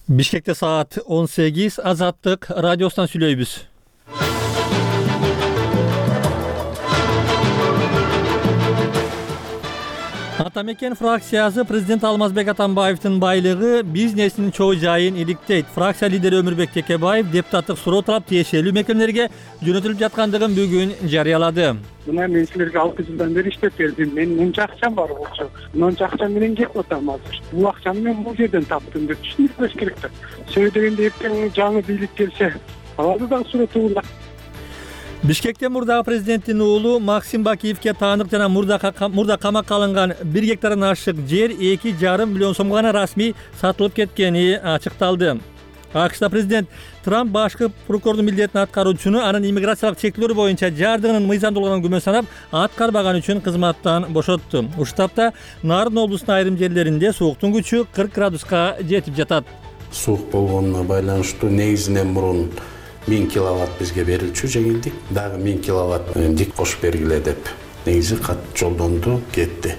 Бишкекте саат 18, Азаттык радиосунан сүйлөйбүз. Атамекен фракциясы президент Алмазбек Атамбаевдин байлыгы бизнесинин чоо жайын иликтейт. Фракция лидери Өмүрбек Текебаев депутаттык суроо тарап тиешелүү мекемелерге жөнөтүлүп жаткандыгын бүгүн жарыялады. Мына мен силерге 6 жылдан бери иштеп бердим. Менин мынча акчам бар болчу. Мынча акча менен жеп атам азыр. Бул акчаны мен бул жерден таптым деп түшүнүш керек да. Сөйдөгөндө эптең жаңы бийлик келсе, аларды да суроо туурда. Бишкекте мурдагы президенттин уулу Максим Бакиевке таандык жана мурда камакка алынган 1 гектардан ашык жер 2,5 миллион сомго гана расмий сатылып кеткени ачыкталды. АКШда президент Трамп башкы прокурордун милдетин аткаруучуну анын иммиграциялык чектөөлөр боюнча жардыгынын мыйзамдуулугунан күмөн санап, аткарбаган үчүн кызматтан бошотту. Ушул тапта Нарын облусунун айрым жерлеринде сууктун күчү 40 градуска жетип жатат. Суук болгонуна байланыштуу негизинен мурун 1000 киловатт бизге берилчү жеңилдик, дагы 1000 киловатт дик кошуп бергиле деп негизи кат жолдонду, кетти.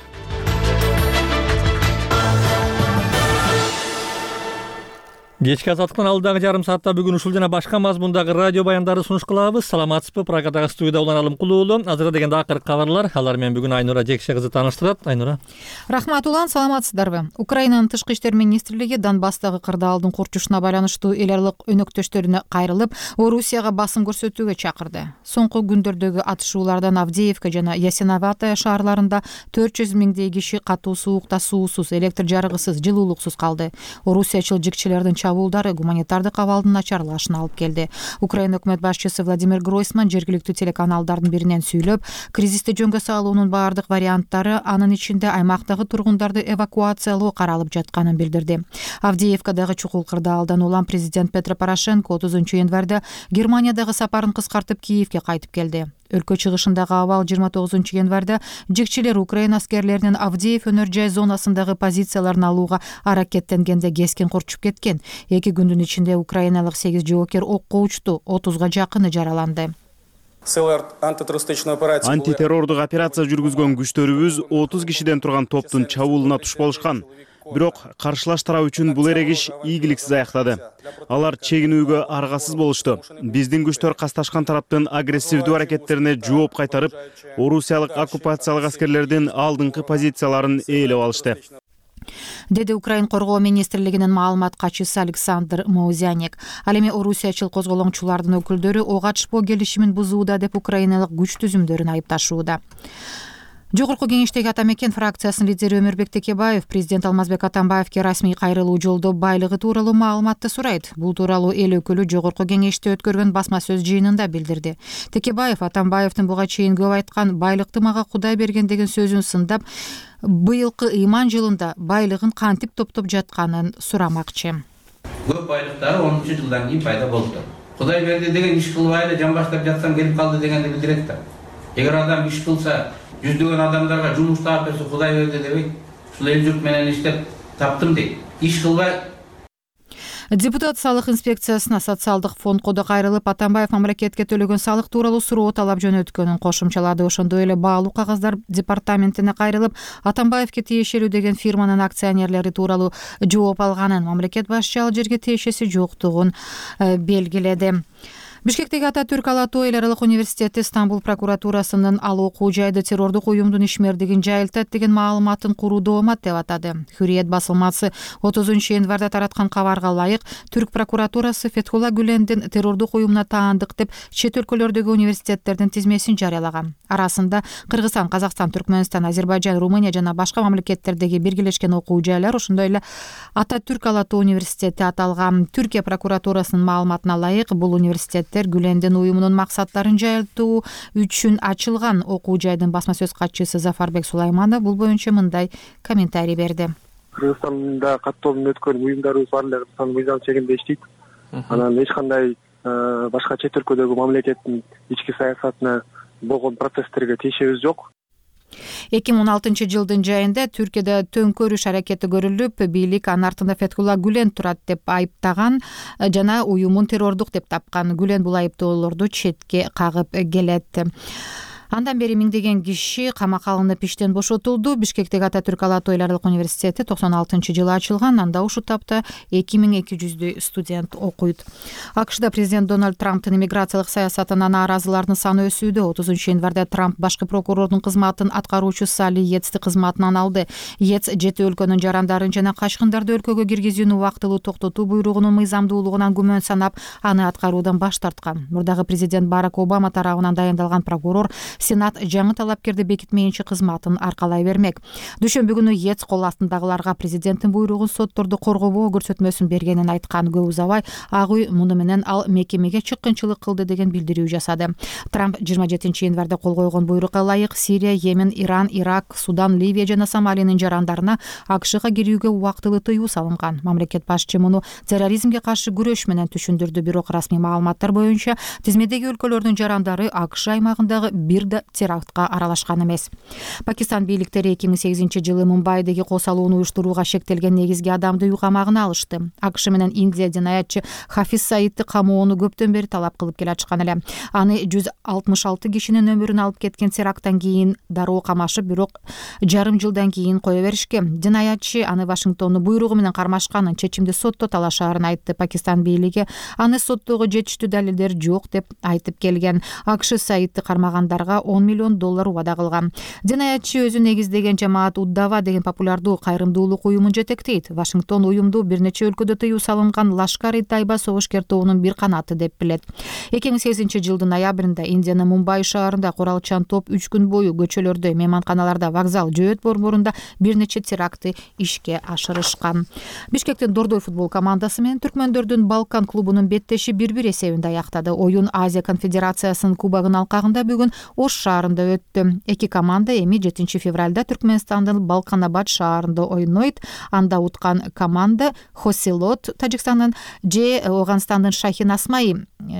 Кечки азаттыктын алдыдагы жарым саатта бүгүн ушул жана башка мазмундагы радио баяндарды сунуш кылабыз. Саламатсызбы? Прагадагы студияда Улан Алым Кулуулу. Азыркы дегенде акыркы кабарлар. Алар менен бүгүн Айнура Жекше кызы тааныштырат. Айнура. Рахмат Улан, саламатсыздарбы? Украинанын тышкы иштер министрлиги Донбасстагы кырдаалдын курчушуна байланыштуу эл аралык өнөктөштөрүнө кайрылып, Орусияга басым көрсөтүүгө чакырды. Соңку күндөрдөгү атышуулардан Авдеевка жана Ясиноватая шаарларында 400 миңдей киши катуу суукта суусуз, электр жарыгысыз, жылуулуксуз калды. Орусиячыл жикчилердин чабуулдары гуманитардык абалдын начарлашына алып келди. Украина өкмөт башчысы Владимир Гройсман жергиликтүү телеканалдардын биринен сүйлөп, кризисти жөнгө салуунун баардык варианттары, анын ичинде аймактагы тургундарды эвакуациялоо каралып жатканын билдирди. Авдеевкадагы чукул кырдаалдан улам президент Петро Порошенко 30 январда Германиядагы сапарын кыскартып Киевге кайтып келди. Өлкө чыгышындагы абал 29 январда жикчилер Украина аскерлеринин Авдеев өнөр жай зонасындагы позицияларын алууга аракеттенгенде кескин курчуп кеткен. 2 күндүн ичинде украиналык 8 жоокер окко учту, 30га жакыны жараланды. Антитеррордук операция жүргүзгөн күчтөрүбүз 30 кишиден турган топтун чабуулуна туш болушкан. Бирок каршылаш тарап үчүн бул эрегиш ийгиликсиз аяктады. Алар чегинүүгө аргасыз болушту. Биздин күчтөр касташкан тараптын агрессивдүү аракеттерине жооп кайтарып, орусиялык оккупациялык аскерлердин алдыңкы позицияларын ээлеп алышты, деди Украин коргоо министрлигинин маалымат катчысы Александр Моузяник. Ал эми орусиячыл козголоңчулардын өкүлдөрү ок атышпоо келишимин бузууда деп украиналык күч түзүмдөрүн айыпташууда. Жогорку кеңештеги Атамекен фракциясынын лидери Өмүрбек Текебаев президент Алмазбек Атамбаевке расмий кайрылуу жолдо байлыгы тууралуу маалыматты сурайт. Бул тууралуу эл өкүлү жогорку кеңеште өткөргөн басма сөз жыйынында билдирди. Текебаев Атамбаевдин буга чейин көп айткан байлыкты мага Кудай берген деген сөзүн сындап, быйылкы ыйман жылында байлыгын кантип топтоп жатканын сурамакчы. Көп байлыктары 10 жылдан кийин пайда болду. Кудай берди деген иш кылбай эле жан баштап жатсам келип калды дегенди билдирет да. Эгер адам иш кылса, жүздөгөн адамдарга жумуш таап берсе Кудай берди дебейт. Ушул эл журт менен иштеп таптым дейт. Иш кылбай. Депутат салык инспекциясына социалдык фондко да кайрылып, Атамбаев мамлекетке төлөгөн салык тууралуу суроо талап жөнөткөнүн кошумчалады. Ошондой эле баалуу кагаздар департаментине кайрылып, Атамбаевке тиешелүү деген фирманын акционерлери тууралуу жооп алганын, мамлекет башчы ал жерге тиешеси жоктугун белгиледи. Бишкектеги Ататүрк Ала-Тоо эл аралык университети Стамбул прокуратурасынын ал окуу жайды террордук уюмдун ишмердигин жайылтат деген маалыматын куруу оомат деп атады. Hürriyet басылмасы 30 январда тараткан кабарга ылайык, Түрк прокуратурасы Фетхулла Гүлендин террордук уюмуна таандык деп чет өлкөлөрдөгү университеттердин тизмесин жарыялаган. Арасында Кыргызстан, Казакстан, Түркмөнстан, Азербайжан, Румыния жана башка мамлекеттердеги биргелешкен окуу жайлар, ошондой эле Ататүрк Ала-Тоо университети аталган. Түркия прокуратурасынын маалыматына ылайык, бул университет Гүлендин уюмунун максаттарын жайылтуу үчүн ачылган. Окуу жайдын басма сөз катчысы Зафарбек Сулайманов бул боюнча мындай комментарий берди. Кыргызстанда каттоолун өткөн уюмдарыбыз бар эле Кыргызстан мыйзам чегинде иштейт. Анан эч кандай башка чет өлкөдөгү мамлекеттин ички саясатына болгон процесстерге тиешебиз жок. 2016 жылдын жайында Түркияда төңкөрүш аракети көрүлүп, бийлик анын артында Фетхулла Гүлен турат деп айыптаган жана уюмун террордук деп тапкан. Гүлен бул айыптоолорду четке кагып келет. Андан бери миңдеген киши камакка алынып иштен бошотулду. Бишкектеги Ататүрк ала тойларлык университети 96-жылы ачылган. Анда ушул тапта 2200 студент окуйт. АКШда президент Дональд Трамптын иммиграциялык саясатына нааразылардын саны өсүүдө. 30 январда Трамп башкы прокурордун кызматын аткаруучу Салли Йетсти кызматынан алды. Йетс 7 өлкөнүн жарандарын жана качкындарды өлкөгө киргизүүнү убактылуу токтотуу буйругунун мыйзамдуулугунан күмөн санап, аны аткаруудан баш тарткан. Мурдагы президент Барак Обама тарабынан дайындалган прокурор Сенат жаңы талапкерди бекитмейинче кызматын аркалай бермек. Дүйшөмбү күнү Йетс кол астындагыларга президенттин буйругун сотторду коргобоо көрсөтмөсүн бергенин айткан. Көп узабай Ак үй муну менен ал мекемеге чыккынчылык кылды деген билдирүү жасады. Трамп 27 январда кол койгон буйрукка ылайык Сирия, Йемен, Иран, Ирак, Судан, Ливия жана Сомалиянын жарандарына АКШга кирүүгө убактылуу тыюу салынган. Мамлекет башчы муну терроризмге каршы күрөш менен түшүндүрдү. Бирок расмий маалыматтар боюнча тизмедеги өлкөлөрдүн жарандары АКШ аймагындагы бир да терактка аралашкан эмес. Пакистан бийликтери 2008-жылы Мумбайдагы кол салууну уюштурууга шектелген негизги адамды үй камагына алышты. АКШ менен Индия жинаятчы Хафиз Саидти камоону көптөн бери талап кылып келатышкан эле. Аны 166 кишинин өмүрүн алып кеткен теракттан кийин дароо камашып, бирок жарым жылдан кийин кое беришкен. Жинаятчы аны Вашингтондун буйругу менен кармашканын, чечимди сотто талашаарын айтты. Пакистан бийлиги аны соттоого жетиштүү далилдер жок деп айтып келген. АКШ Саидти кармагандарга $10 миллион убада кылган. Жинаятчы өзү негиздеген жамаат Уддава деген популярдуу кайрымдуулук уюмун жетектейт. Вашингтон уюмду бир нече өлкөдө тыюу салынган Лашкар-и-Тайба согушкер тобунун бир канаты деп билет. 2008-жылдын ноябрында Индиянын Мумбай шаарында куралчан топ 3 күн бою көчөлөрдө, мейманканаларда, вокзал, жөөт борборунда бир нече терактты ишке ашырышкан. Бишкектин Дордой футбол командасы менен түркмөндөрдүн Балкан клубунун беттеши 1-1 эсебинде аяктады. Оюн Азия конфедерациясынын кубогунун алкагында бүгүн Ош шаарында өттү. Эки команда эми 7 февралда Түркмөнстандын Балканабад шаарында ойнойт. Анда уткан команда Хосилот Тажикстандын же Оганстандын Шахин Асмай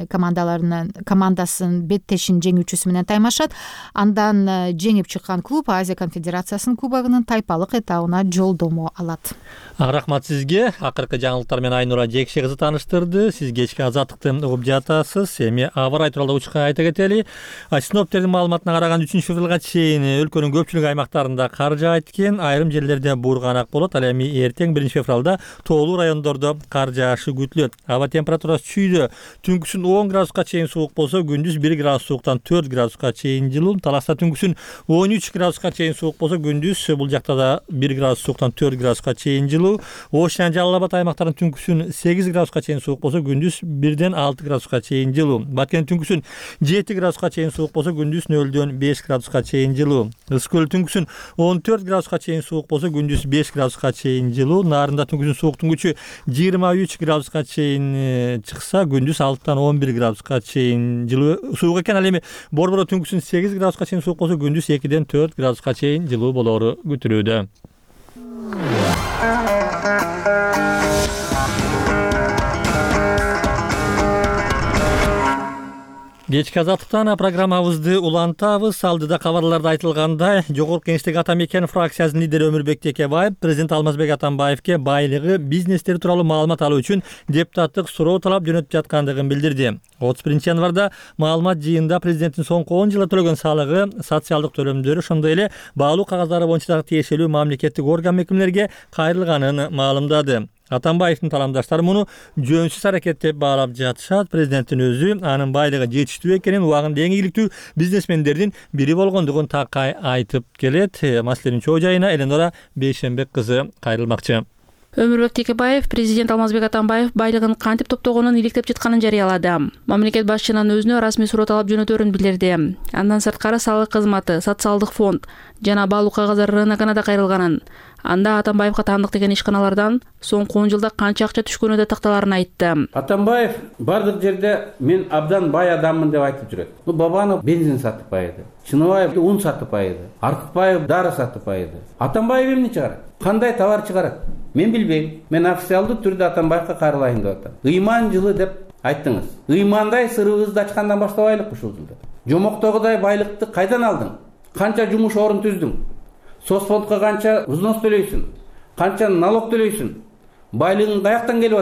командасын беттешин жеңүүчүсү менен таймашат. Андан жеңип чыккан клуб Азия конфедерациясынын кубогунун тайпалык этабына жолдомо алат. Рахмат сизге. Акыркы жаңылыктар менен Айнура Жекше кызы тааныштырды. Сиз кечки азаттыкты угуп жатасыз. Эми аба ырайы тууралуу учка айта кетели. Синоптиктердин маалыматына караганда 3 февралга чейин өлкөнүн көпчүлүк аймактарында кар жаайт экен. Айрым жерлерде буурганак болот. Ал эми эртең 1 февралда тоолуу райондордо кар жаашы күтүлөт. Аба температурасы чүйдө түнкүсүн 10 градуска чейин суук болсо, күндүз 1 градус сууктан 4 градуска чейин жылуу. Таласта түнкүсүн 13 градуска чейин суук болсо, күндүз бул жакта да 1 градус сууктан 4 градуска чейин жылуу. Ош жана Жалал Абад аймактарынын түнкүсүн 8 градуска чейин суук болсо, күндүз 1ден 6 градуска чейин жылуу. Баткен түнкүсүн 7 градуска чейин суук болсо, күндүз 0дөн 5 градуска чейин жылуу. Ысык көл түнкүсүн 14 градуска чейин суук болсо, күндүз 5 градуска чейин жылуу. Нарында түнкүсүн сууктун күчү 23 градуска чейин чыкса, күндүз 6дан 11 градуска чейин жылуу суук экен. Ал эми Борбордо түнкүсүн 8 градуска чейин суук болсо, күндүз 2ден 4 градуска чейин жылуу болору күтүлүүдө. Кечки азаттыктан программабызды улантабыз. Алдыда кабарларда айтылгандай, Жогорку Кеңештеги ата мекен фракциясынын лидери Өмүрбек Текебаев президент Алмазбек Атамбаевке байлыгы, бизнестери тууралуу маалымат алуу үчүн депутаттык суроо талап жөнөтүп жаткандыгын билдирди. 31 январда маалымат жыйында президенттин соңку 10 жылда төлөгөн салыгы, социалдык төлөмдөрү, ошондой эле баалуу кагаздары боюнча дагы тиешелүү мамлекеттик орган мекемелерге кайрылганын маалымдады. Атамбаевдин таламдаштары муну жөнсүз аракет деп баалап жатышат. Президенттин өзү анын байлыгы жетиштүү экенин, убагында эң ийгиликтүү бизнесмендердин бири болгондугун такай айтып келет. Маселенин чоо жайына Эленора Бейшенбек кызы кайрылмакчы. Өмүрбек Текебаев президент Алмазбек Атамбаев байлыгын кантип топтогонун иликтеп жатканын жарыялады. Мамлекет башчынын өзүнө расмий суроо талап жөнөтөрүн билдирди. Андан сырткары салык кызматы, социалдык фонд жана баалуу кагаздар рыногуна да кайрылганын. Анда Атамбаевга таандык деген ишканалардан соңку 10 жылда канча акча түшкөнү да такталарын айтты. Атамбаев бардык жерде мен абдан бай адаммын деп айтып жүрөт. Бабанов бензин сатып байыды, Чыныбаев ун сатып байыды, Артыкбаев дары сатып байыды. Атамбаев эмне чыгарат? Кандай товар чыгарат? Мен билбейм. Мен официалдуу түрдө Атамбаевга кайрылайын деп атам. Ыйман жылы деп айттыңыз. Ыймандай сырыбызды ачкандан баштабайлыкпы ушул жылда? Жомоктогудай байлыкты кайдан алдың? Канча жумуш орун түздүң? Соцфондко канча взнос төлөйсүң? Канча налог төлөйсүң? Байлыгың каяктан келип атат?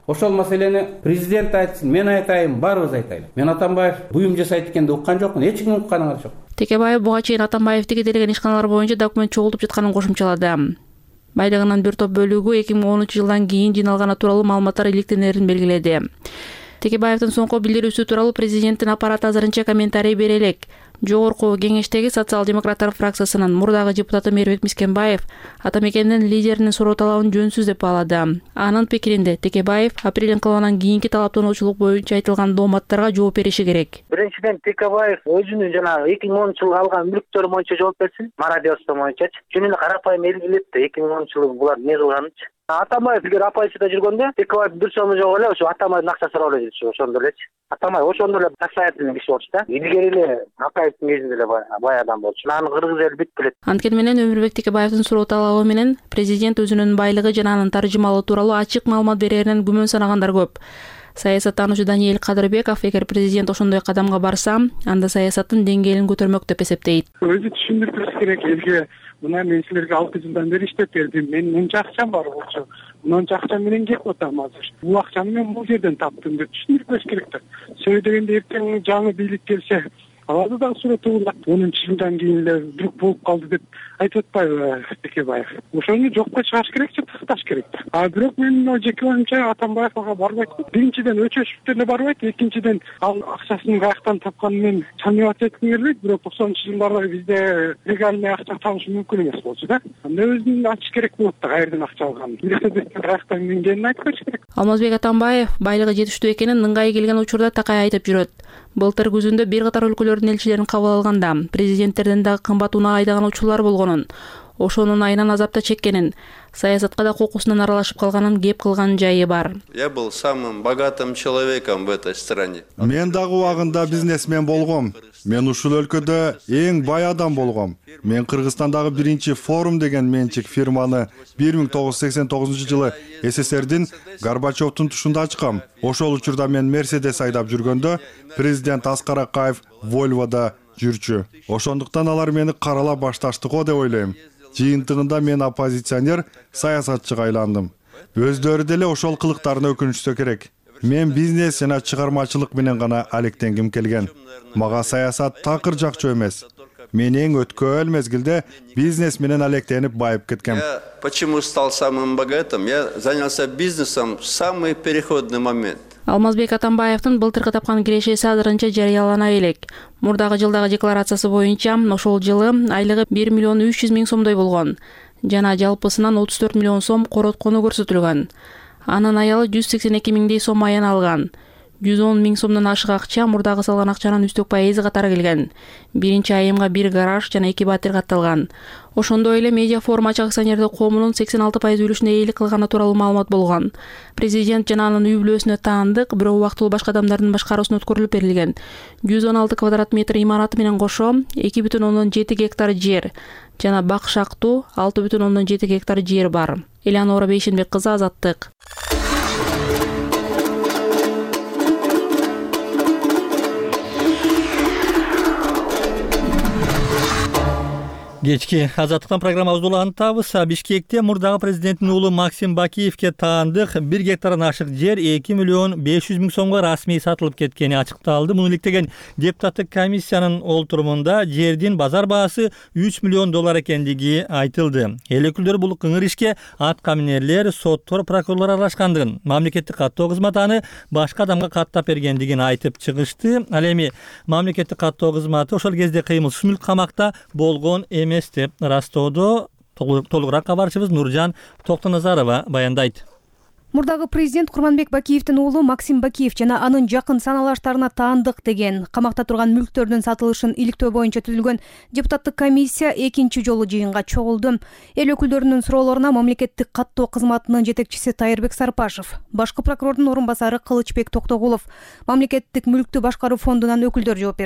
Ошол маселени президент айтсын, мен айтайын, баарыбыз айтайлы. Мен Атамбаев буюм жасайт экенди уккан жокмун, эч ким уккан жок. Текебаев буга чейин Атамбаев тегителеген ишканалар боюнча документ чогултуп жатканын кошумчалады. Байлыгынын бир топ бөлүгү 2010 жылдан кийин жыйналганы тууралуу маалыматтар иликтенерин белгиледи. Текебаевдин соңку билдирүүсү тууралуу президенттин аппараты азырынча комментарий бере элек. Жогорку кеңештеги социал-демократтар фракциясынын мурдагы депутаты Мээрбек Мискенбаев Атамекендин лидеринин суроо талабын жөнсүз деп баалады. Анын пикиринде Текебаев апрель инкылабынан кийинки талаптануучулук боюнча айтылган дооматтарга жооп бериши керек. Биринчиден Текебаев өзүнүн жана 2010 жылы алган мүлктөрү боюнча жооп берсин, мародерство боюнча. Жөнүндө карапайым элгилеп да 2010 жылы булар эмне кылганычы. Атамбаев эгер оппозицияда жүргөндө Текебаев бир сому жок эле ошо Атамбаевдин акчасы сурап эле жүрчү, ошондо элечи. Атамбаев ошондо эле состоятельный киши болчу да. Илгери эле Акаевдин кезинде эле бай адам болчу. Аны кыргыз эли бүт билет. Анткени менен Өмүрбек Текебаевдин суроо талабы менен президент өзүнүн байлыгы жана анын таржымалы тууралуу ачык маалымат береринен күмөн санагандар көп. Саясаттануучу Даниэль Кадырбеков эгер президент ошондой кадамга барса, анда саясаттын деңгээлин көтөрмөк деп эсептейт. Өзү түшүндүрүш керек элге. Мына мен силерге 6 жылдан бери иштеп бердим. Менин мынча акчам бар болчу. Мынча акча менен кеп атам азыр. Бул акчаны мен бул жерден таптым деп түшүндүрүш керек да. Сөйдөгөндө эртең жаңы бийлик келсе, аларды дагы суретулат. 10 жылдан кийин эле вдруг болуп калды деп айтып атпайбы Текебаев. Ошону жокко чыгаш керек, такташ керек. А бирок мен жеке оюмча Атамбаевга барбайт. Биринчиден өчөшүптөрүнө барбайт, экинчиден ал акчасын каяктан тапканын мен чамият этким келбейт. Бирок 90-жылдарда бизде легальный акча табыш мүмкүн эмес болчу да. Анда өзүн ачыш керек болот да, каерден акча алганын. Каяктан келгенин айтпаш керек. Алмазбек Атамбаев байлыгы жетиштүү экенин ыңгай келген учурда такай айтып жүрөт. Былтыр күзүндө бир катар өлкөлөрдүн элчилерин кабыл алганда президенттерден дагы кымбат унаа айдаган учурлар болгонун, ошонун айынан азапта чеккенин, саясатка да кокусунан аралашып калганын кеп кылган жайы бар. Я был самым богатым человеком в этой стране. Мен дагы убагында бизнесмен болгом. Мен ушул өлкөдө эң бай адам болгом. Мен Кыргызстандагы биринчи форум деген менчик фирманы 1989 жылы СССРдин Горбачевдун тушунда ачкам. Ошол учурда мен Мерседес айдап жүргөндө президент Аскар Акаев Volvo'да жүрчү. Ошондуктан алар мени каралап башташты го деп ойлойм. Жыйынтыгында мен оппозиционер, саясатчыга айландым. Өздөрү деле ошол кылыктарына өкүнүшсө керек. Мен бизнес жана чыгармачылык менен гана алектенгим келген. Мага саясат такыр жакчу эмес. Мен эң өткөл мезгилде бизнес менен алектенип байып кеткем. Я почему стал самым богатым? Я занялся бизнесом в самый переходный момент. Алмазбек Атамбаевдин былтыркы тапкан кирешеси азырынча жарыялана элек. Мурдагы жылдагы декларациясы боюнча ошол жылы айлыгы 1 миллион 300 миң сомдой болгон жана жалпысынан 34 миллион сом короткону көрсөтүлгөн. Анын аялы 182 миңдей сом аян алган. 110 миң сомдон ашык акча мурдагы салган акчанын үстөк пайызы катары келген. Биринчи айымга 1 гараж жана 2 батир катталган. Ошондой эле медиа форум ачык акционердик коомунун 86% үлүшүнө ээлик кылганы тууралуу маалымат болгон. Президент жана анын үй бүлөсүнө таандык, бирок убактылуу башка адамдардын башкаруусуна өткөрүлүп берилген. 116 квадрат метр имараты менен кошо 2,7 гектар жер жана бак шактуу 6,7 гектар жер бар. Элеонора Бейшенбек кызы, Азаттык. Кечки Азаттыктан программабызды улантабыз. Бишкекте мурдагы президенттин уулу Максим Бакиевке таандык 1 гектардан ашык жер 2 миллион 500 миң сомго расмий сатылып кеткени ачыкталды. Муну иликтеген депутаттык комиссиянын олтурумунда жердин базар баасы 3 миллион доллар экендиги айтылды. Эл өкүлдөрү бул кыңыр ишке аткаминерлер, соттор, прокурорлор аралашкандыгын, мамлекеттик каттоо кызматы аны башка адамга каттап бергендигин айтып чыгышты. Ал эми мамлекеттик каттоо кызматы ошол кезде кыймылсыз мүлк камакта болгон деп растоодо толугураак кабарчыбыз Нуржан Токтоназарова баяндайт. Мурдагы президент Курманбек Бакиевдин уулу Максим Бакиев жана анын жакын саналаштарына таандык деген камакта турган мүлктөрдүн сатылышын иликтөө боюнча түзүлгөн депутаттык комиссия экинчи жолу жыйынга чогулду. Эл өкүлдөрүнүн суроолоруна мамлекеттик каттоо кызматынын жетекчиси Тайырбек Сарпашев, башкы прокурордун орун басары Кылычбек Токтогулов, мамлекеттик мүлктү башкаруу фондунан өкүлдөр жооп беришти.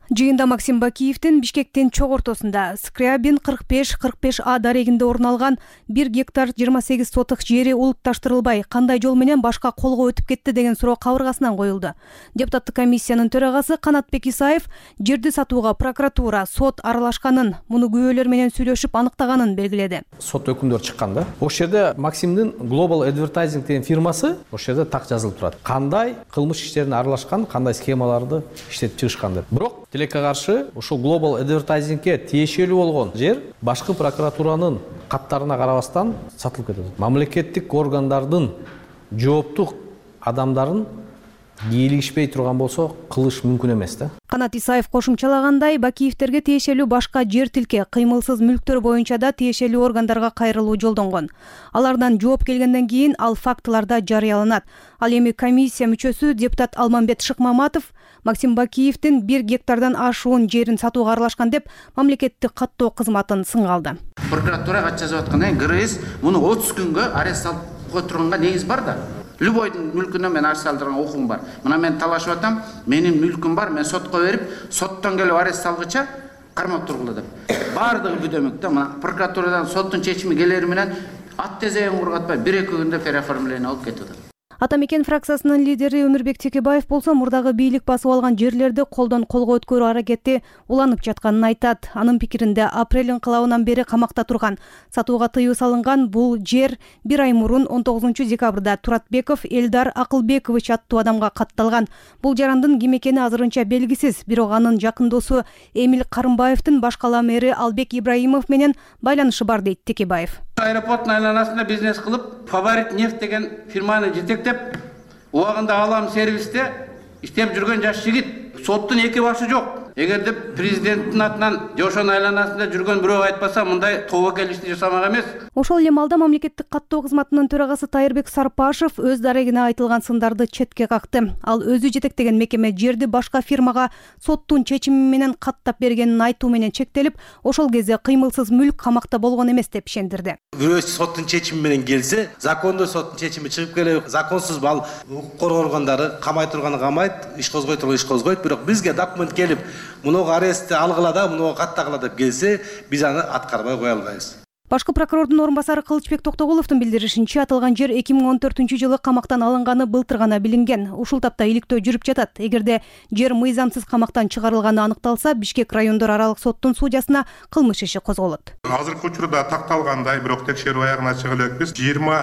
Жыйында Максим Бакиевдин Бишкектин чок ортосунда Скрябин 45-45А дарегинде орун алган 1 гектар 28 соток жери улутташтырылбай кандай жол менен башка колго өтүп кетти деген суроо кабыргасынан коюлду. Депутаттык комиссиянын төрагасы Канатбек Исаев жерди сатууга прокуратура, сот аралашканын, муну күбөлөр менен сүйлөшүп аныктаганын белгиледи. Сот өкүмдөр чыкканда, ошол жерде Максимдин Global Advertising деген фирмасы ошол жерде так жазылып турат. Кандай кылмыш иштерине аралашкан, кандай схемаларды иштетип чыгышкан деп. Бирок тилекке каршы ошол Global Advertising'ке тиешелүү болгон жер башкы прокуратуранын каттарына карабастан сатылып кетет. Мамлекеттик органдардын жооптук адамдарын ийгилигишпей турган болсо кылыш мүмкүн эмес да. Канат Исаев кошумчалагандай, Бакиевтерге тиешелүү башка жер тилке, кыймылсыз мүлктөр боюнча да тиешелүү органдарга кайрылуу жолдонгон. Алардан жооп келгенден кийин ал фактыларда жарыяланат. Ал эми комиссия мүчөсү депутат Алмамбет Шыкмаматов Максим Бакиевдин 1 гектардан ашуун жерин сатууга аралашкан деп мамлекеттик каттоо кызматын сынга алды. Прокуратура кат жазып аткандай, ГРС муну 30 күнгө арест алып кое турганга негиз бар да. Любойдун мүлкүнө мен арест алдырган окугум бар. Мына мен талашып атам, менин мүлкүм бар, мен сотко берип, соттон келип арест алгыча кармап тургула деп. Бардыгы бүдөмөк да. Мына прокуратурадан соттун чечими келери менен ат тезегин кургатпай 1-2 күндө переоформление алып кетет. Атамекен фракциясынын лидери Өмүрбек Текебаев болсо мурдагы бийлик басып алган жерлерди колдон колго өткөрүү аракети уланып жатканын айтат. Анын пикиринде апрель инкылабынан бери камакта турган, сатууга тыюу салынган бул жер 1 ай мурун 19 декабрда Туратбеков Элдар Акылбекович аттуу адамга катталган. Бул жарандын ким экени азырынча белгисиз, бирок анын жакын досу Эмил Карымбаевдин баш кала мэри Албек Ибраимов менен байланышы бар дейт Текебаев. Аэропорттун айланасында бизнес кылып, Фаворит нефть деген фирманы жетектеп, убагында алам сервисте иштеп жүргөн жаш жигит. Соттун эки башы жок. Эгерде президенттин атынан же ошонун айланасында жүргөн бирөө айтпаса, мындай тобокел ишти жасамак эмес. Ошол эле маалда мамлекеттик каттоо кызматынын төрагасы Тайырбек Сарпашев өз дарегине айтылган сындарды четке какты. Ал өзү жетектеген мекеме жерди башка фирмага соттун чечими менен каттап бергенин айтуу менен чектелип, ошол кезде кыймылсыз мүлк камакта болгон эмес деп ишендирди. Бирөө соттун чечими менен келсе, закондуу соттун чечими чыгып келип, законсуз ал укук коргоо органдары камай турганы камайт, иш козгой турган иш козгойт, бирок бизге документ келип, мунуга арестти алгыла да, мунуга каттагыла деп келсе, биз аны аткарбай кое албайбыз. Башкы прокурордун орун басары Кылычбек Токтогуловдун билдиришинче, аталган жер 2014-жылы камактан алынганы былтыр гана билинген. Ушул тапта иликтөө жүрүп жатат. Эгерде жер мыйзамсыз камактан чыгарылганы аныкталса, Бишкек райондор аралык соттун судьясына кылмыш иши козголот. Азыркы учурда такталгандай, бирок текшерүү аягына чыга элекпиз.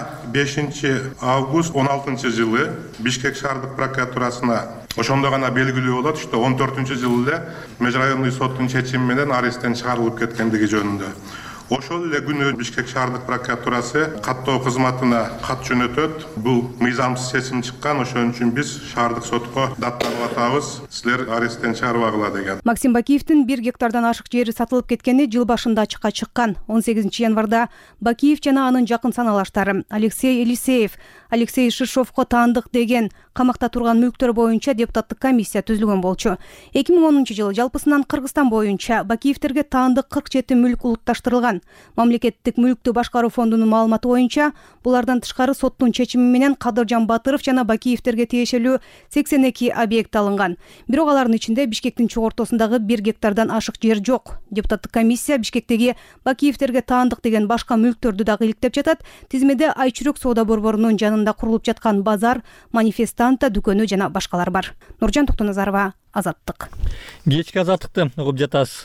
25 август 16-жылы Бишкек шаардык прокуратурасына ошондо гана белгилүү болот, что 14-жылы эле межрайондуй соттун чечими менен аресттен чыгарылып кеткендиги жөнүндө. Ошол эле күнү Бишкек шаардык прокуратурасы каттоо кызматына кат жөнөтөт. Бул мыйзамсыз чечим чыккан, ошон үчүн биз шаардык сотко даттанып атабыз. Силер аресттен чыгарбагыла деген. Максим Бакиевдин 1 гектардан ашык жери сатылып кеткени жыл башында ачыкка чыккан. 18 январда Бакиев жана анын жакын саналаштары Алексей Елисеев, Алексей Шишовко таандык деген камакта турган мүлктөр боюнча депутаттык комиссия түзүлгөн болчу. 2010-жылы жалпысынан Кыргызстан боюнча Бакиевтерге таандык 47 мүлк улутташтырылган. Мамлекеттик мүлктү башкаруу фондунун маалыматы боюнча, булардан тышкары соттун чечими менен Кадыржан Батыров жана Бакиевтерге тиешелүү 82 объект алынган. Бирок алардын ичинде Бишкектин чок ортосундагы 1 гектардан ашык жер жок. Депутаттык комиссия Бишкектеги Бакиевтерге таандык деген башка мүлктөрдү дагы иликтеп жатат. Тизмеде Айчүрөк соода борборунун жанында курулуп жаткан базар, манифестанта дүкөнү жана башкалар бар. Нуржан Токтоназарова, Азаттык. Кечки Азаттыкты угуп жатасыз.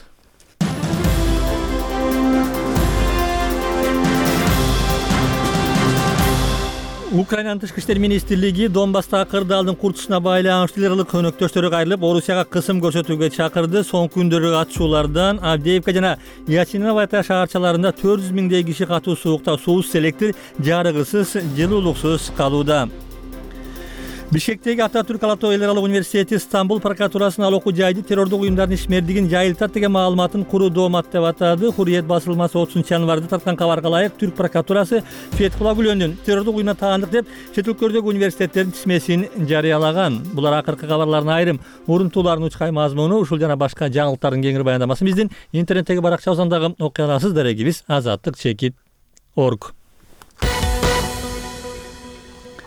Украинанын тышкы иштер министрлиги Донбасстагы кырдаалдын куртушуна байланыштуу лиралык өнөктөштөрү кайрылып, Орусияга кысым көрсөтүүгө чакырды. Соңку күндөрү атышуулардан Авдеевка жана Ясиновата шаарчаларында 400 миңдей киши катуу суукта суусуз, электр жарыгысыз, жылуулуксуз калууда. Бишкектеги Ататүрк Алатау эл аралык университети Стамбул прокуратурасынын ал окуу жайды террордук уюмдардын ишмердигин жайылтат деген маалыматын куруу доомат деп атады. Хурриет басылмасы 30 январда тарткан кабарга ылайык Түрк прокуратурасы Фетхула Гүлөндүн террордук уюмуна таандык деп чет өлкөлөрдөгү университеттердин тизмесин жарыялаган. Булар акыркы кабарлардын айрым урунтууларынын учкай мазмуну, ушул жана башка жаңылыктардын кеңири баяндамасы биздин интернеттеги баракчабыздагы окуяларсыз дарегибиз azatlyk.org.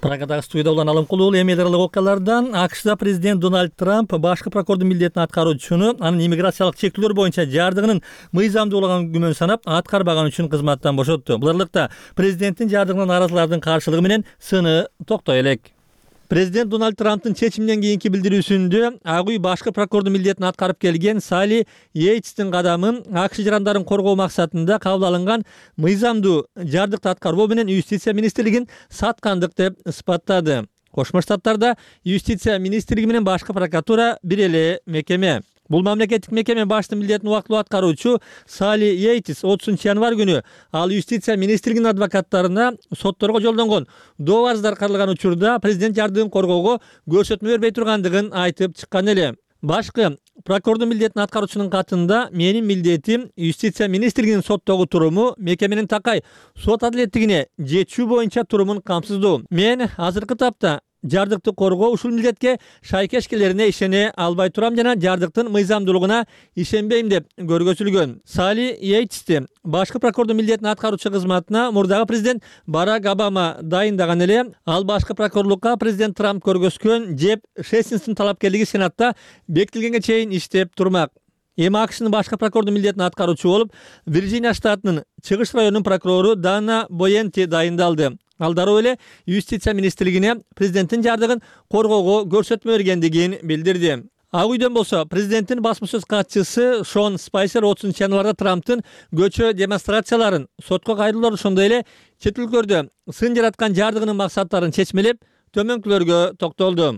Прагадагы студияда улан Алымкулуу эми эл аралык окуялардан АКШда президент Дональд Трамп башкы прокурордун милдетин аткаруучуну анын иммиграциялык чектөөлөр боюнча жардыгынын мыйзамдуулугун күмөн санап аткарбаган үчүн кызматтан бошотту. Бул аралыкта президенттин жардыгынан наразылардын каршылыгы менен сыны токтой элек. Президент Дональд Трамптын чечимден кийинки билдирүүсүндө Ак үй башкы прокурордун милдетин аткарып келген Салли Йейтстин кадамын АКШ жарандарын коргоо максатында кабыл алынган мыйзамдуу жардыкты аткарбоо менен юстиция министрлигин саткандык деп ысыптады. Кошмо Штаттарда юстиция министрлиги менен башкы прокуратура бир эле мекеме. Бул мамлекеттик мекеме баштын милдетин убактылуу аткаруучу Салли Йейтс 30 январь күнү ал юстиция министрлигинин адвокаттарына сотторго жолдонгон доо арыздар каралган учурда президент жардыгын коргоого көрсөтмө бербей тургандыгын айтып чыккан эле. Башкы прокурордун милдетин аткаруучунун катында менин милдетим юстиция министрлигинин соттогу туруму мекеменин такай сот адилеттигине жетүү боюнча турумун камсыздоо. Мен азыркы тапта жардыкты коргоо ушул милдетке шайкешкелерине ишене албай турам жана жардыктын мыйзамдуулугуна ишенбейм деп көргөзүлгөн. Салли Йейтсти башкы прокурордун милдетин аткаруучу кызматына мурдагы президент Барак Обама дайындаган эле. Ал башкы прокурорлукка президент Трамп көргөзгөн Джефф Сесинстин талапкерлиги Сенатта бекитилгенге чейин иштеп турмак. Эми АКШнын башкы прокурордун милдетин аткаруучу болуп Вирджиния штатынын чыгыш районунун прокурору Дана Боенти дайындалды. Ал дароо эле юстиция министрлигине президенттин жардыгын коргоого көрсөтмө бергендигин билдирди. Ак үйдөн болсо президенттин басма сөз катчысы Шон Спайсер 30 январда Трамптын көчө демонстрацияларын, сотко кайрылууларды, ошондой эле чет өлкөлөрдө сын жараткан жардыгынын максаттарын чечмелеп төмөнкүлөргө токтолду.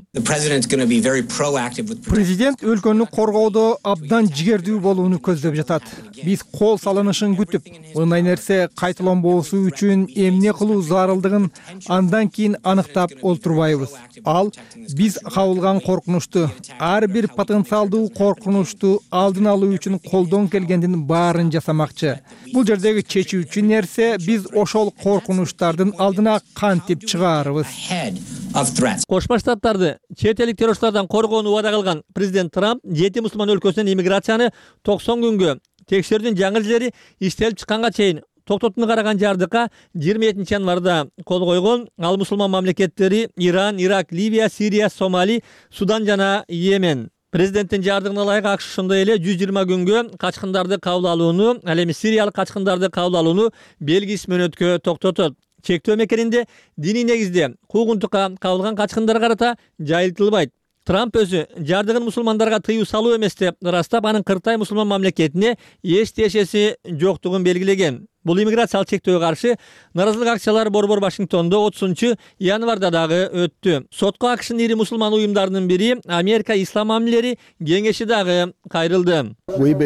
Президент өлкөнү коргоодо абдан жигердүү болууну көздөп жатат. Биз кол салынышын күтүп, мындай нерсе кайталанбоосу үчүн эмне кылуу зарылдыгын андан кийин аныктап олтурбайбыз. Ал биз кабылган коркунучту, ар бир потенциалдуу коркунучту алдын алуу үчүн колдон келгендин баарын жасамакчы. Бул жердеги чечүүчү нерсе биз ошол коркунучтардын алдына кантип чыгаарыбыз. Кошмо Штаттарды чет элик террорчулардан коргоону убада кылган президент Трамп 7 мусулман өлкөсүнөн иммиграцияны 90 күнгө текшерүүнүн жаңы элleri иштелип чыкканга чейин токтотууну караган жардыкка 27 январда кол койгон. Ал мусулман мамлекеттери Иран, Ирак, Ливия, Сирия, Сомали, Судан жана Йемен. Президенттин жардыгына ылайык АКШ ошондой эле 120 күнгө качкындарды кабыл алууну, ал эми сириялык качкындарды кабыл алууну белгисиз мөөнөткө токтотот. Чектөө мекенинде диний негизде куугунтукка кабылган качкындарга карата жайылтылбайт. Трамп өзү жардыгын мусулмандарга тыюу салуу эмес деп ырастап, анын кыртай мусулман мамлекетине эч тиешеси жоктугун белгилеген. Бул иммиграциялык чектөөгө каршы наразылык акциялары борбор Вашингтондо 30 январда дагы өттү. Сотко АКШнын ири мусулман уюмдарынын бири Америка Ислам мамилери кеңеши дагы кайрылды.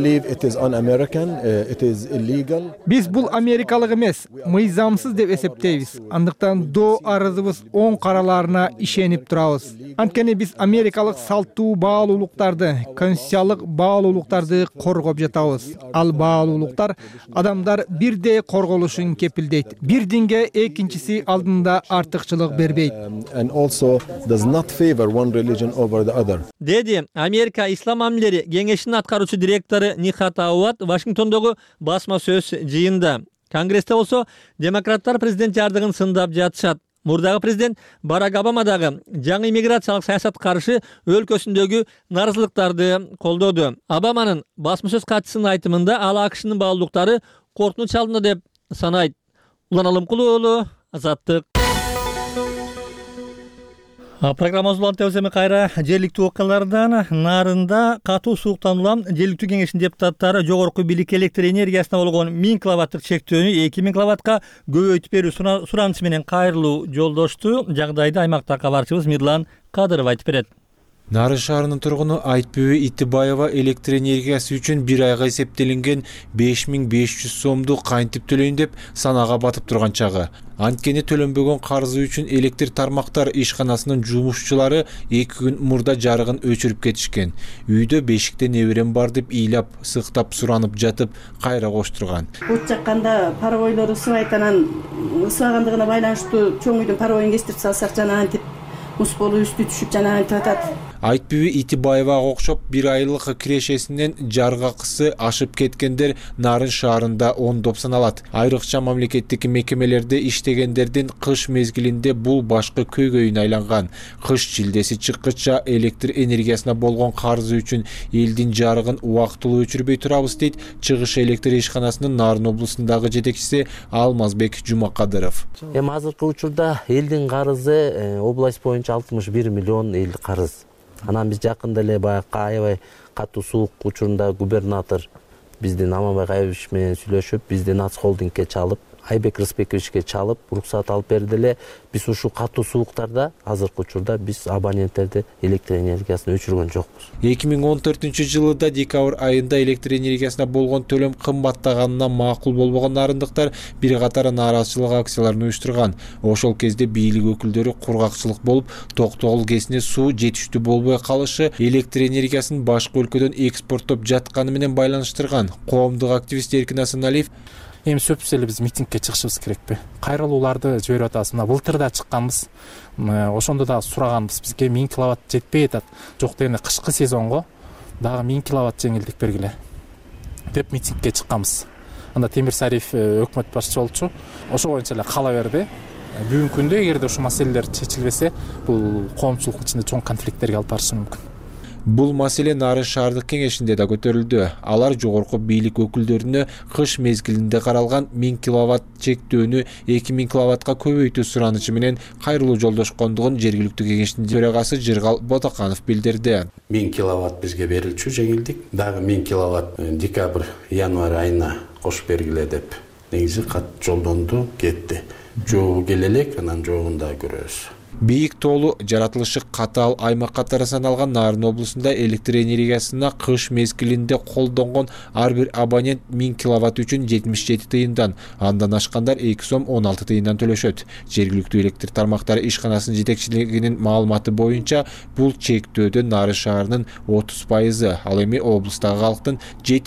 Биз бул америкалык эмес, мыйзамсыз деп эсептейбиз. Андыктан доо арызыбыз оң караларына ишенип турабыз. Анткени биз америкалык салттуу баалуулуктарды, конституциялык баалуулуктарды коргоп жатабыз. Ал баалуулуктар адамдар бирдей корголушун кепилдейт. Бирдинге экинчиси алдында артыкчылык бербейт. Деди Америка Ислам мамилери кеңешинин аткаруучу директору Нихат Ауат Вашингтондогу басма сөз жыйында. Конгрессте болсо демократтар президент жардыгын сындап жатышат. Мурдагы президент Барак Обама дагы жаңы иммиграциялык саясатка каршы өлкөсүндөгү наразылыктарды колдоду. Обаманын басма сөз катчысынын айтымында ал АКШнын баалуулуктары коркунуч алдында деп санайт. Улан Алымкулуу уулу, Азаттык. Программабыз улан теземи кайра жергиликтүү окуялардан. Нарында катуу сууктан улам жергиликтүү кеңештин депутаттары жогорку бийлик электр энергиясына болгон 1000 киловаттык чектөөнү 2000 киловаттка көбөйтүп берүү суранычы менен кайрылуу жолдошту. Жагдайды аймактагы кабарчыбыз Мирлан Кадыров айтып берет. Нарын шаарынын тургуну Айтбүбү Итибаева электр энергиясы үчүн бир айга эсептелинген 5500 сомду кантип төлөйүн деп санага батып турган чагы. Анткени төлөнбөгөн карызы үчүн электр тармактар ишканасынын жумушчулары 2 күн мурда жарыгын өчүрүп кетишкен. Үйдө бешикте неберем бар деп ыйлап, сыктап суранып жатып, кайра коштурган. От жакканда паровойлору сыбайтанан ысыбагандыгына байланыштуу чоң үйдүн паровойун кестирип салсак жана антип мус болуп үстү түшүп жана антип атат. Айтбүбү Итибаевага окшоп 1 айлык кирешесинен жаргакысы ашып кеткендер Нарын шаарында ондоп саналат. Айрыкча мамлекеттик мекемелерде иштегендердин кыш мезгилинде бул башкы көйгөйүнө айланган. Кыш чилдеси чыккыча электр энергиясына болгон карызы үчүн элдин жарыгын убактылуу өчүрбөй турабыз дейт Чыгыш электр ишканасынын Нарын облусундагы жетекчиси Алмазбек Жумакадыров. Эми азыркы учурда элдин карызы область боюнча 61 миллион элдик карыз. Анан биз жакында эле баягы аябай катуу суук учурунда губернатор биздин Аманбай Кайбишев менен сүйлөшүп, бизди НАЦ холдингке чалып, Айбек Рысбековичке чалып, уруксат алып берди эле. Биз ушул катуу сууктарда азыркы учурда биз абоненттерди электр энергиясын өчүргөн жокпуз. 2014-жылы декабрь айында электр энергиясына болгон төлөм кымбаттаганына макул болбогон нарындыктар бир катар нааразычылык акцияларын уюштурган. Ошол кезде бийлик өкүлдөрү кургакчылык болуп, Токтогул КЭСине суу жетиштүү болбой калышы электр энергиясын башка өлкөдөн экспорттоп жатканы менен байланыштырган. Коомдук активист Эркин Асаналиев эми сөзсүз эле биз митингке чыгышыбыз керекпи? Кайрылууларды жиберип атабыз. Мына былтыр да чыкканбыз. Ошондо да сураганбыз. Бизге 1000 киловатт жетпей атат. Жок дегенде кышкы сезонго дагы 1000 киловатт жеңилдик бергиле деп митингке чыкканбыз. Анда Темир Сариев өкмөт башчы болчу. Ошо боюнча эле кала берди. Бүгүнкү күндө эгерде ушул маселелер чечилбесе, бул коомчулуктун ичинде чоң конфликттерге алып барышы мүмкүн. Бул маселе Нарын шаардык кеңешинде да көтөрүлдү. Алар жогорку бийлик өкүлдөрүнө кыш мезгилинде каралган 1000 киловатт чектөөнү 2000 киловаттка көбөйтүү суранычы менен кайрылуу жолдошкондугун жергиликтүү кеңештин төрагасы Жыргал Ботаканов билдирди. 1000 киловатт бизге берилчү жеңилдик. Дагы 1000 киловатт декабрь, январь айына кошуп бергиле деп негизи кат жолдонду, кетти. Жогу келелек, анан жогун да көрөбүз. Бийик тоолу жаратылышы катаал аймак катары саналган Нарын облусунда электр энергиясына кыш мезгилинде колдонгон ар бир абонент 1000 киловатт үчүн 77 тыйындан, андан ашкандар 2 сом 16 тыйындан төлөшөт. Жергиликтүү электр тармактары ишканасынын жетекчилигинин маалыматы боюнча бул чектөөдө Нарын шаарынын 30%, ал эми облустагы калктын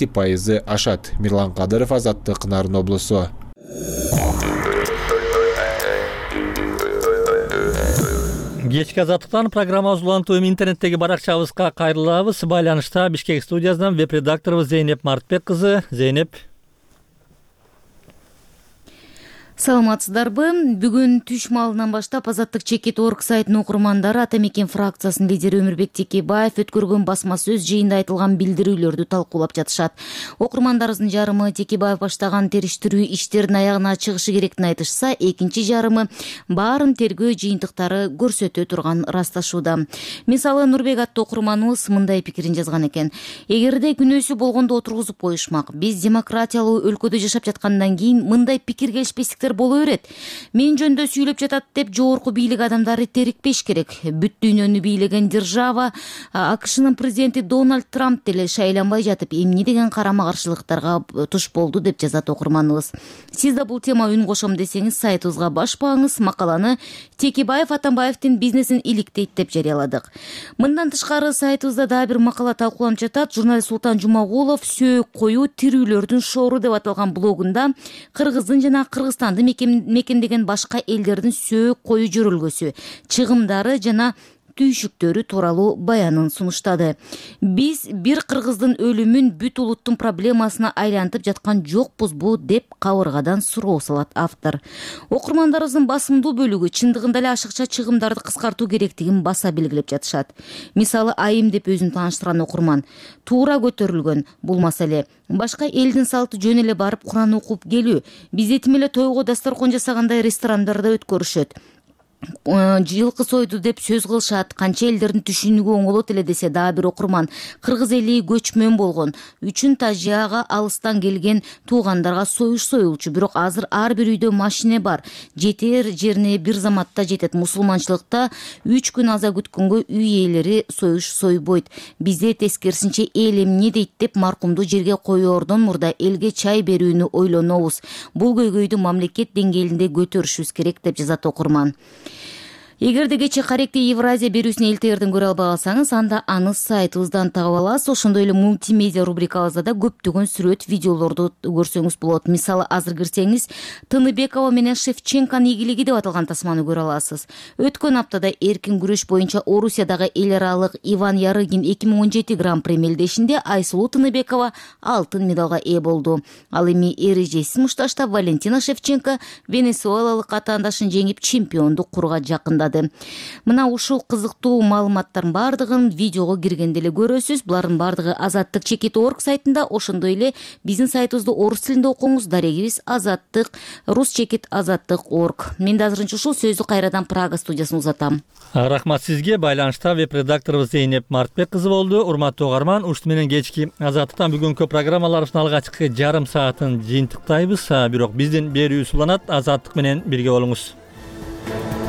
7% ашат. Мирлан Кадыров, Азаттык, Нарын облусу. Кечки Азаттыктан программабыз улантуу интернеттеги баракчабызга кайрылабыз. Байланышта Бишкек студиясынан веб-редакторубуз Зейнеп Мартбек кызы. Зейнеп. Саламатсыздарбы? Бүгүн түш маалынан баштап Азаттык Чекит.org сайтынын окурмандары Атамекен фракциясынын лидери Өмүрбек Текебаев өткөргөн басма сөз жыйында айтылган билдирүүлөрдү талкуулап жатышат. Окурмандарыбыздын жарымы Текебаев баштаган териштирүү иштердин аягына чыгышы керектин айтышса, экинчи жарымы баарын тергөө жыйынтыктары көрсөтө турган ырасташууда. Мисалы, Нурбек аттуу окурманыбыз мындай пикирин жазган экен. Эгерде күнөөсү болгондо отургузуп коюшмак. Биз демократиялуу өлкөдө жашап жаткандан кийин мындай пикир келишпестиктер боло берет. Мен жөндө сүйлөп жатат деп жогорку бийлик адамдары терикпеш керек. Бүт дүйнөнү бийлеген держава АКШнын президенти Дональд Трамп деле шайланбай жатып, эмне деген карама-каршылыктарга туш болду деп жазат окурманыбыз. Сиз да бул тема үн кошом десеңиз, сайтыбызга баш багыңыз. Макаланы Текебаев Атамбаевдин бизнесин иликтейт деп жарыяладык. Мындан тышкары сайтыбызда дагы бир макала талкууланып жатат. Журналист Султан Жумагулов сөөк коюу тирүүлөрдүн шоору деп аталган блогунда Кыргыздын жана Кыргызстандын мекендеген башка элдердин сөөк коюу жөрөлгөсү, чыгымдары жана түйшүктөрү тууралуу баянын сунуштады. Биз бир кыргыздын өлүмүн бүт улуттун проблемасына айлантып жаткан жокпузбу деп кабыргадан суроо салат автор. Окурмандарыбыздын басымдуу бөлүгү чындыгында эле ашыкча чыгымдарды кыскартуу керектигин баса белгилеп жатышат. Мисалы, Айым деп өзүн тааныштырган окурман: туура көтөрүлгөн бул маселе. Башка элдин салты жөн эле барып Куран окуп келүү. Бизде тим эле тойго дасторкон жасагандай ресторандарда өткөрүшөт. Жылкы сойду деп сөз кылышат. Канча элдердин түшүнүүгү оңолот эле десе дагы бир окурман: кыргыз эли көчмөн болгон үчүн Тажияга алыстан келген туугандарга союш союлчу. Бирок азыр ар бир үйдө машине бар. Жетер жерине бир заматта жетет. Мусулманчылыкта 3 күн аза күткөнгө үй ээлери союш сойбойт. Бизде тескерисинче эл эмне дейт деп маркумду жерге коёордон мурда элге чай берүүнү ойлонобуз. Бул көйгөйдү мамлекет деңгээлинде көтөрүшүбүз керек деп жазат окурман. Эгерде кечээ Каректи Евразия берүүсүн элтегерден көрө албай калсаңыз, анда аны сайтыбыздан таап аласыз. Ошондой эле мультимедиа рубрикабызда да көптөгөн сүрөт, видеолорду көрсөңүз болот. Мисалы, азыр кирсеңиз, Тыныбекова менен Шевченконун ийгилиги деп аталган тасманы көрө аласыз. Өткөн аптада эркин күрөш боюнча Орусиядагы эл аралык Иван Ярыгин 2017 гран-при мелдешинде Айсулуу Тыныбекова алтын медалга ээ болду. Ал эми эрежесиз мушташта Валентина Шевченко венесуэлалык атаандашын жеңип чемпиондук курга жакындады. Мына ушул кызыктуу маалыматтардын бардыгын видеого киргенде эле көрөсүз. Булардын бардыгы Азаттык Чекит.орг сайтында, ошондой эле биздин сайтыбызды орус тилинде окуңуз. Дарегибиз Азаттык, рус чекит Азаттык.орg. Мен да азырынча ушул сөздү кайрадан Прага студиясына узатам. Рахмат сизге. Байланышта веб-редакторубуз Зейнеп Мартбек кызы болду. Урматтуу угарман, ушул менен кечки Азаттыктан бүгүнкү программаларыбыздын алгачкы жарым саатын жыйынтыктайбыз. Бирок биздин берүүбүз уланат. Азаттык менен бирге болуңуз.